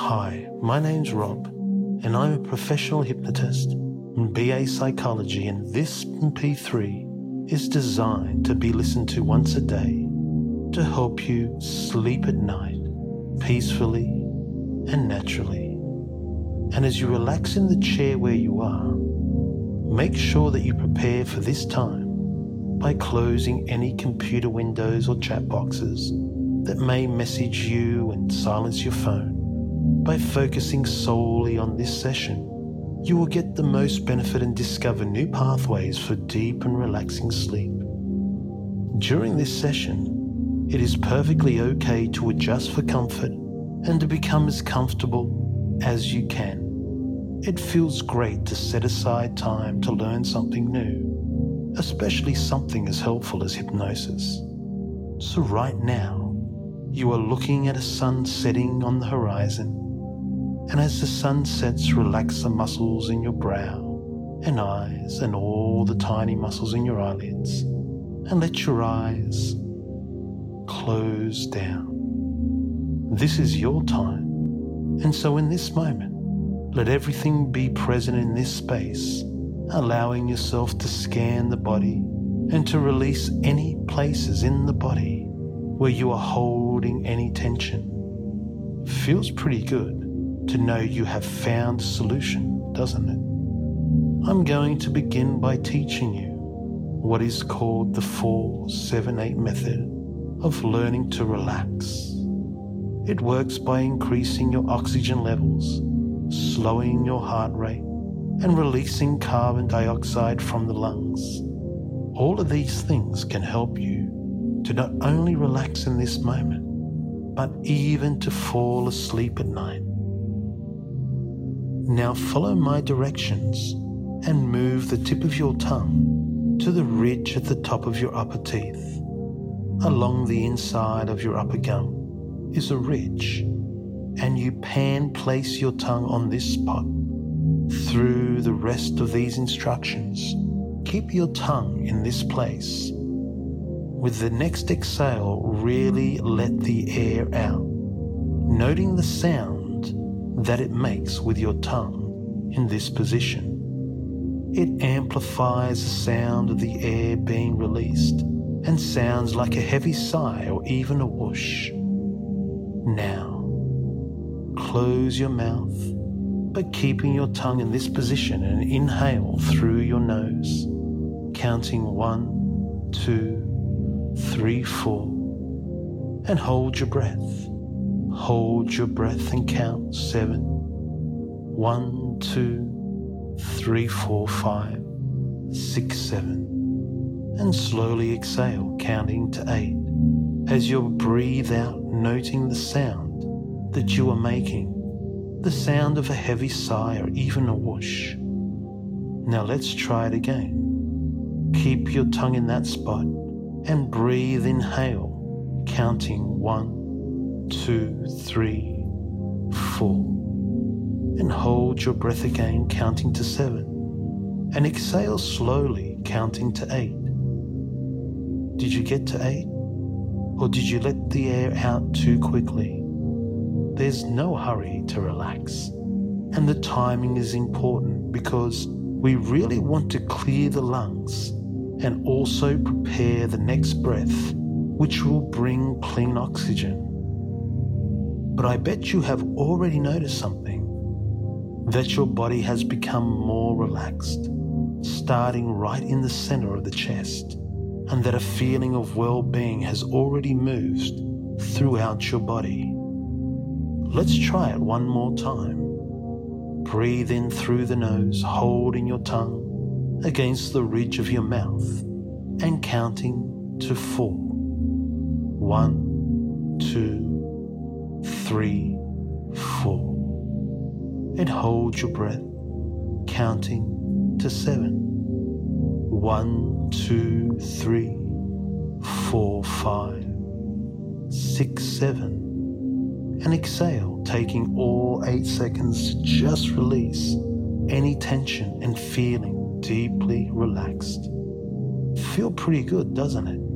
Hi, my name's Rob, and I'm a professional hypnotist in BA Psychology, and this MP3 is designed to be listened to once a day to help you sleep at night peacefully and naturally. And as you relax in the chair where you are, make sure that you prepare for this time by closing any computer windows or chat boxes that may message you, and silence your phone. By focusing solely on this session, you will get the most benefit and discover new pathways for deep and relaxing sleep. During this session, it is perfectly okay to adjust for comfort and to become as comfortable as you can. It feels great to set aside time to learn something new, especially something as helpful as hypnosis. So right now, you are looking at a sun setting on the horizon, and as the sun sets, relax the muscles in your brow and eyes and all the tiny muscles in your eyelids, and let your eyes close down. This is your time, and so in this moment, let everything be present in this space, allowing yourself to scan the body and to release any places in the body where you are holding any tension. Feels pretty good to know you have found a solution, doesn't it? I'm going to begin by teaching you what is called the 4-7-8 method of learning to relax. It works by increasing your oxygen levels, slowing your heart rate, and releasing carbon dioxide from the lungs. All of these things can help you to not only relax in this moment, but even to fall asleep at night. Now follow my directions and move the tip of your tongue to the ridge at the top of your upper teeth. Along the inside of your upper gum is a ridge, and you place your tongue on this spot. Through the rest of these instructions, keep your tongue in this place. With the next exhale, really let the air out, noting the sound that it makes with your tongue in this position. It amplifies the sound of the air being released and sounds like a heavy sigh or even a whoosh. Now, close your mouth, but keeping your tongue in this position, and inhale through your nose, counting 1, 2, 3, 4, and hold your breath. Hold your breath and count 7. 1, 2, 3, 4, 5, 6, 7. And slowly exhale, counting to 8. As you breathe out, noting the sound that you are making, the sound of a heavy sigh or even a whoosh. Now let's try it again. Keep your tongue in that spot and breathe, inhale, counting 1, 2, 3, 4. And hold your breath again, counting to 7. And exhale slowly, counting to 8. Did you get to 8? Or did you let the air out too quickly? There's no hurry to relax. And the timing is important because we really want to clear the lungs and also prepare the next breath, which will bring clean oxygen. But I bet you have already noticed something, that your body has become more relaxed, starting right in the center of the chest, and that a feeling of well-being has already moved throughout your body. Let's try it one more time. Breathe in through the nose, holding your tongue against the ridge of your mouth and counting to 4. 1, 2, 3, 4. And hold your breath, counting to 7. 1, 2, 3, 4, 5, 6, 7. And exhale, taking all 8 seconds to just release any tension and feeling deeply relaxed. Feel pretty good, doesn't it?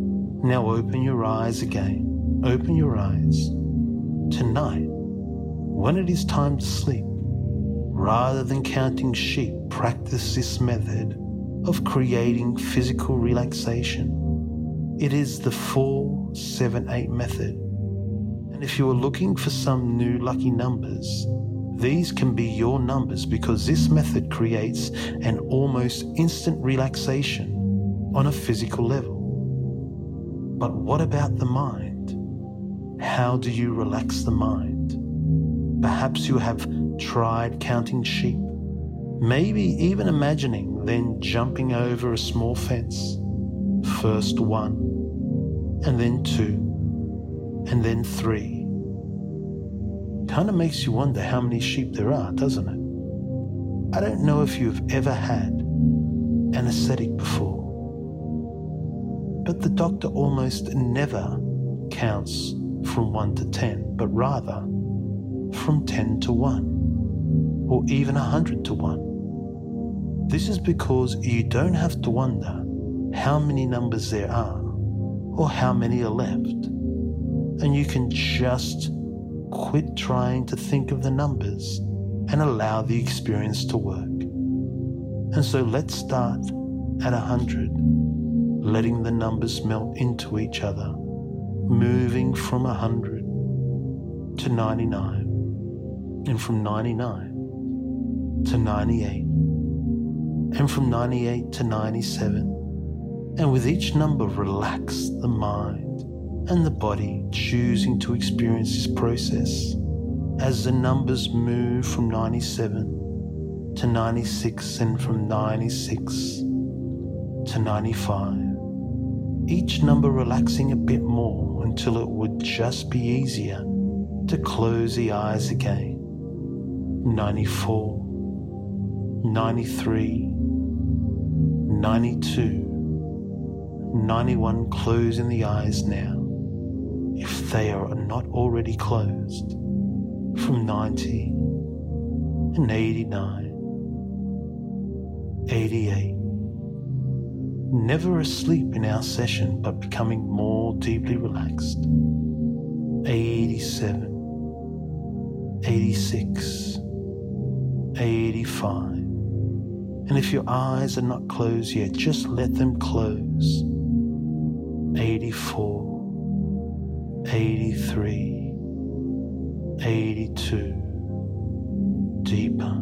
Now open your eyes again. Open your eyes. Tonight, When it is time to sleep, rather than counting sheep, practice this method of creating physical relaxation. It is the 4-7-8 method. And if you are looking for some new lucky numbers, these can be your numbers because this method creates an almost instant relaxation on a physical level. But what about the mind? How do you relax the mind? Perhaps you have tried counting sheep, maybe even imagining then jumping over a small fence. First 1, and then 2, and then 3. Kind of makes you wonder how many sheep there are, doesn't it? I don't know if you've ever had anesthetic before, but the doctor almost never counts from 1 to 10, but rather from 10 to 1, or even 100 to 1. This is because you don't have to wonder how many numbers there are, or how many are left, and you can just quit trying to think of the numbers and allow the experience to work. And so let's start at 100, letting the numbers melt into each other, moving from 100 to 99, and from 99 to 98, and from 98 to 97. And with each number, relax the mind and the body, choosing to experience this process as the numbers move from 97 to 96 and from 96 to 95. Each number relaxing a bit more until it would just be easier to close the eyes again. 94, 93, 92, 91, closing the eyes now, if they are not already closed, from 90 and 89, 88. Never asleep in our session, but becoming more deeply relaxed. 87, 86, 85. And if your eyes are not closed yet, just let them close. 84, 83, 82, deeper.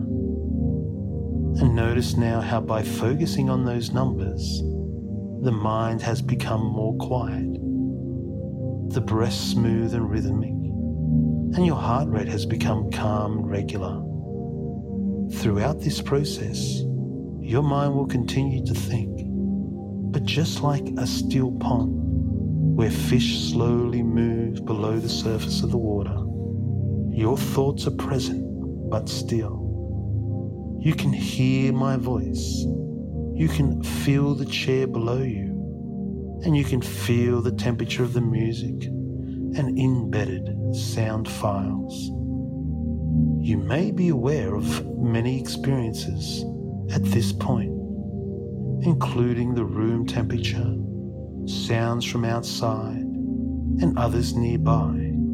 And notice now how by focusing on those numbers, the mind has become more quiet, the breath smooth and rhythmic, and your heart rate has become calm and regular. Throughout this process, your mind will continue to think, but just like a still pond where fish slowly move below the surface of the water, your thoughts are present but still. You can hear my voice. You can feel the chair below you, and you can feel the temperature of the music and embedded sound files. You may be aware of many experiences at this point, including the room temperature, sounds from outside, and others nearby.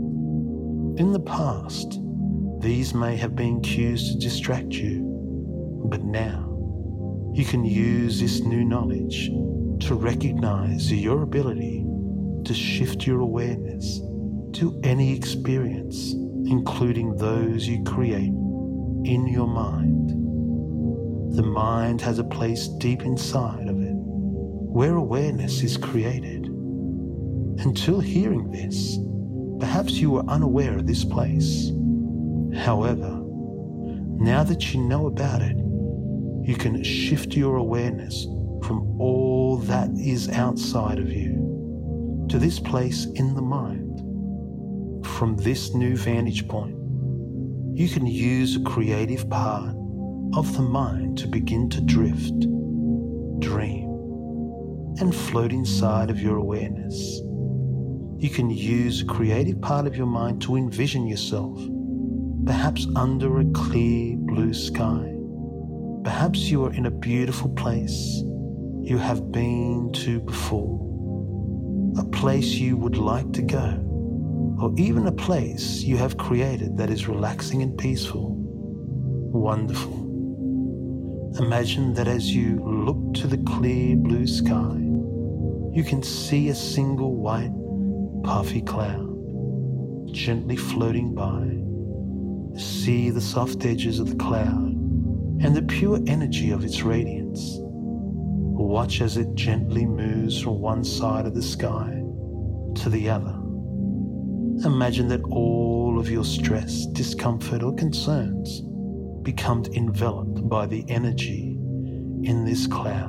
In the past, these may have been cues to distract you, but now you can use this new knowledge to recognize your ability to shift your awareness to any experience, including those you create in your mind. The mind has a place deep inside of it where awareness is created. Until hearing this, perhaps you were unaware of this place. However, now that you know about it, you can shift your awareness from all that is outside of you to this place in the mind. From this new vantage point, you can use a creative part of the mind to begin to drift, dream, and float inside of your awareness. You can use a creative part of your mind to envision yourself, perhaps under a clear blue sky. Perhaps you are in a beautiful place you have been to before, a place you would like to go. or even a place you have created that is relaxing and peaceful. Wonderful. Imagine that as you look to the clear blue sky, you can see a single white, puffy cloud gently floating by. See the soft edges of the cloud and the pure energy of its radiance. Watch as it gently moves from one side of the sky to the other. Imagine that all of your stress, discomfort, or concerns become enveloped by the energy in this cloud.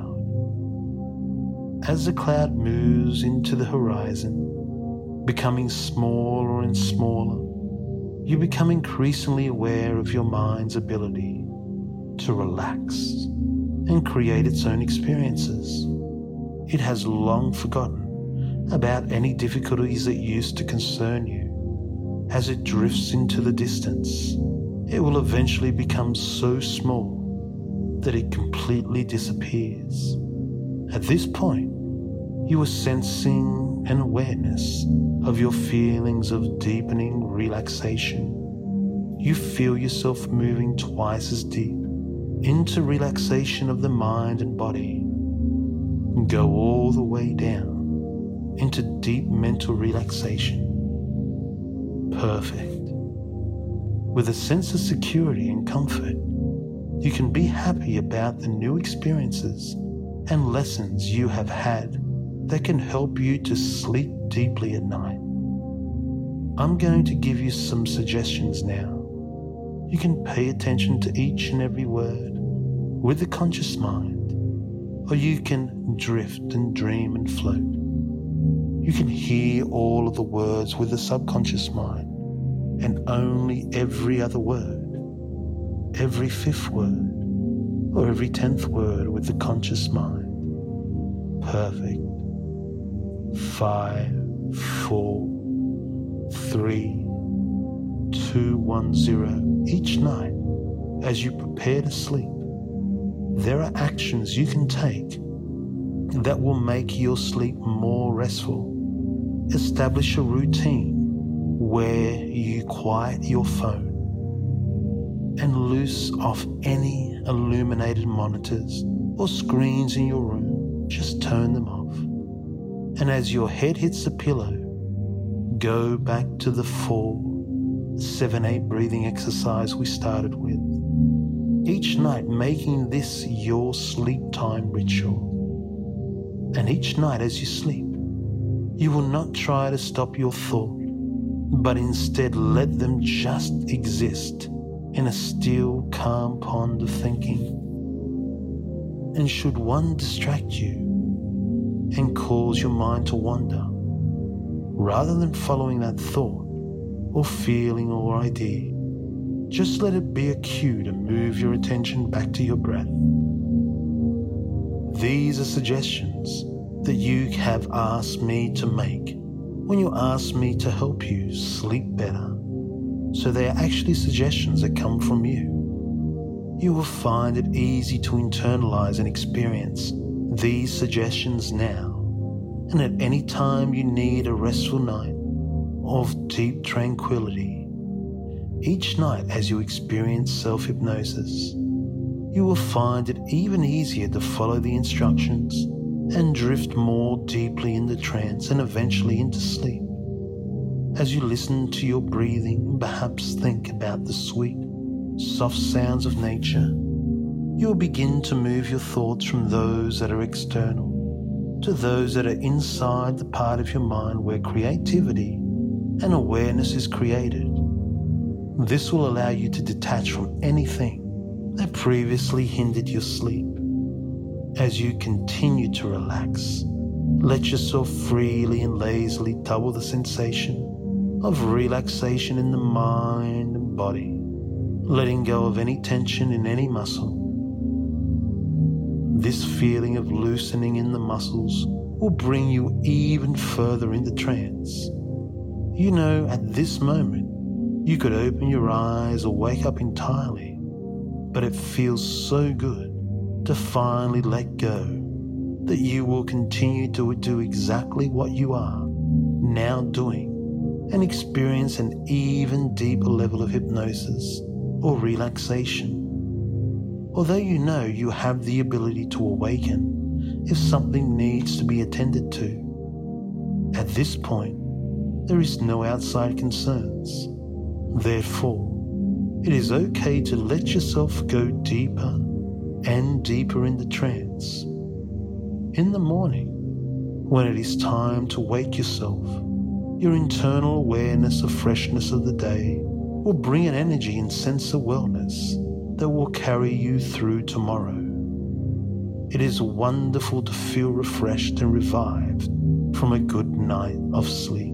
As the cloud moves into the horizon, becoming smaller and smaller, you become increasingly aware of your mind's ability to relax and create its own experiences. It has long forgotten about any difficulties that used to concern you. As it drifts into the distance, it will eventually become so small that it completely disappears. At this point, you are sensing an awareness of your feelings of deepening relaxation. You feel yourself moving twice as deep into relaxation of the mind and body. Go all the way down into deep mental relaxation. Perfect. With a sense of security and comfort, you can be happy about the new experiences and lessons you have had that can help you to sleep deeply at night. I'm going to give you some suggestions now. You can pay attention to each and every word with the conscious mind, or you can drift and dream and float. You can hear all of the words with the subconscious mind, and only every other word, every fifth word, or every 10th word with the conscious mind. Perfect. 5, 4, 3, 2, 1, 0. Each night, as you prepare to sleep, there are actions you can take that will make your sleep more restful. Establish a routine where you quiet your phone and loose off any illuminated monitors or screens in your room. Just turn them off. And as your head hits the pillow, go back to the 4, 7, 8 breathing exercise we started with. Each night making this your sleep time ritual. And each night as you sleep, you will not try to stop your thought, but instead let them just exist in a still, calm pond of thinking. And should one distract you and cause your mind to wander, rather than following that thought or feeling or idea, just let it be a cue to move your attention back to your breath. These are suggestions that you have asked me to make when you asked me to help you sleep better. So they are actually suggestions that come from you. You will find it easy to internalize and experience these suggestions now. And at any time you need a restful night of deep tranquility, each night as you experience self-hypnosis, you will find it even easier to follow the instructions and drift more deeply into trance and eventually into sleep. As you listen to your breathing and perhaps think about the sweet, soft sounds of nature, you will begin to move your thoughts from those that are external to those that are inside the part of your mind where creativity and awareness is created. This will allow you to detach from anything that previously hindered your sleep. As you continue to relax, let yourself freely and lazily double the sensation of relaxation in the mind and body, letting go of any tension in any muscle. This feeling of loosening in the muscles will bring you even further into trance. You know, at this moment, you could open your eyes or wake up entirely, but it feels so good to finally let go that you will continue to do exactly what you are now doing and experience an even deeper level of hypnosis or relaxation. Although you know you have the ability to awaken if something needs to be attended to. At this point, there is no outside concerns. Therefore, it is okay to let yourself go deeper and deeper in the trance. In the morning, when it is time to wake yourself, your internal awareness of freshness of the day will bring an energy and sense of wellness that will carry you through tomorrow. It is wonderful to feel refreshed and revived from a good night of sleep.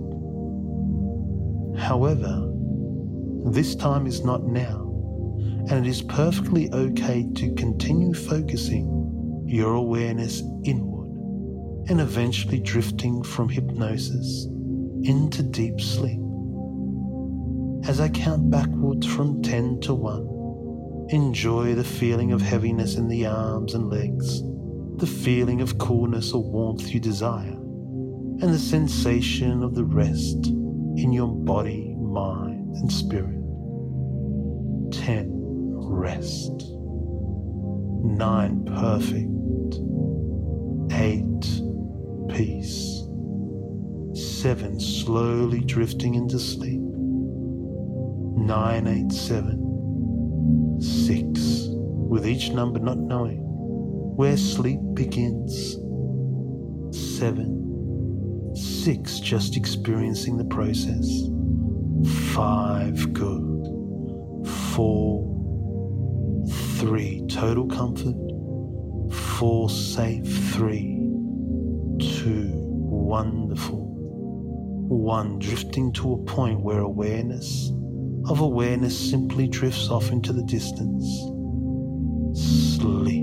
However, this time is not now, and it is perfectly okay to continue focusing your awareness inward and eventually drifting from hypnosis into deep sleep. As I count backwards from 10 to 1, enjoy the feeling of heaviness in the arms and legs, the feeling of coolness or warmth you desire, and the sensation of the rest in your body, mind, and spirit. 10. Rest. 9. Perfect. 8. Peace. 7. Slowly drifting into sleep. 9, 8, 7. 6. With each number not knowing where sleep begins. 7. 6. Just experiencing the process. 5. Good. 4. 3. Total comfort. 4. Safe. 3. 2. Wonderful. 1. Drifting to a point where awareness simply drifts off into the distance. Sleep.